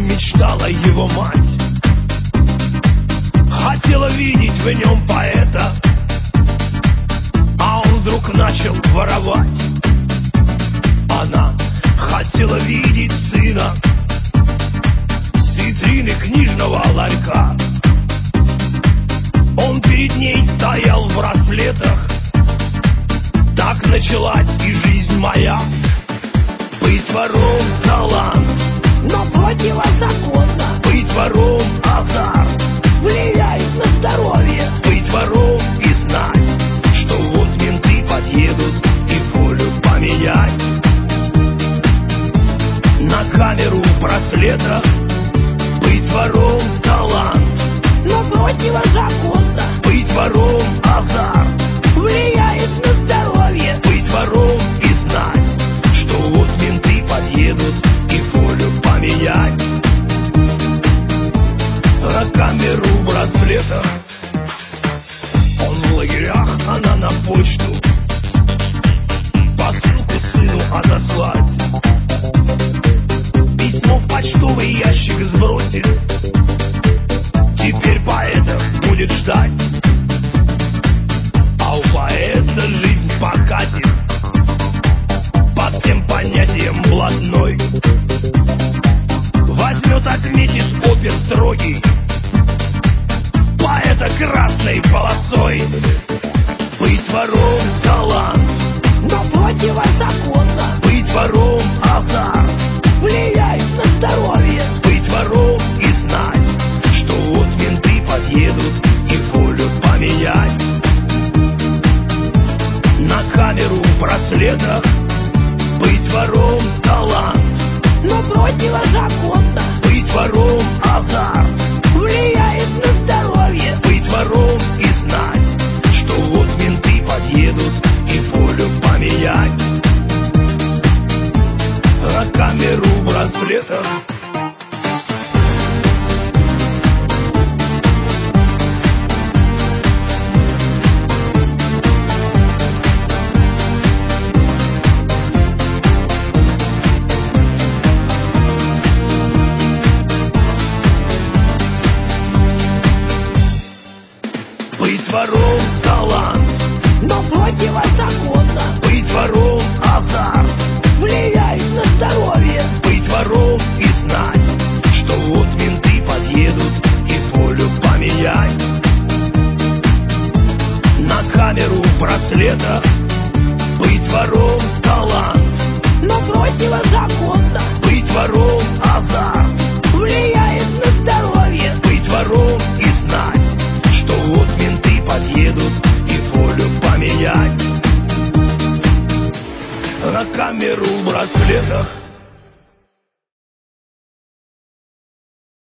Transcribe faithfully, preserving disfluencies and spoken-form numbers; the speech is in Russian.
чем мечтала его мать. Хотела видеть в нем поэта, а он вдруг начал воровать. Она хотела видеть сына с витрины книжного ларька. Он перед ней стоял в браслетах. Так началась и жизнь моя. Быть вором — талант, но противозаконно. быть вором — азарт, влияет на здоровье. быть вором и знать, что вот менты подъедут и волю поменять. На камеру браслета. Быть вором — талант, но противозаконно. быть вором — азарт,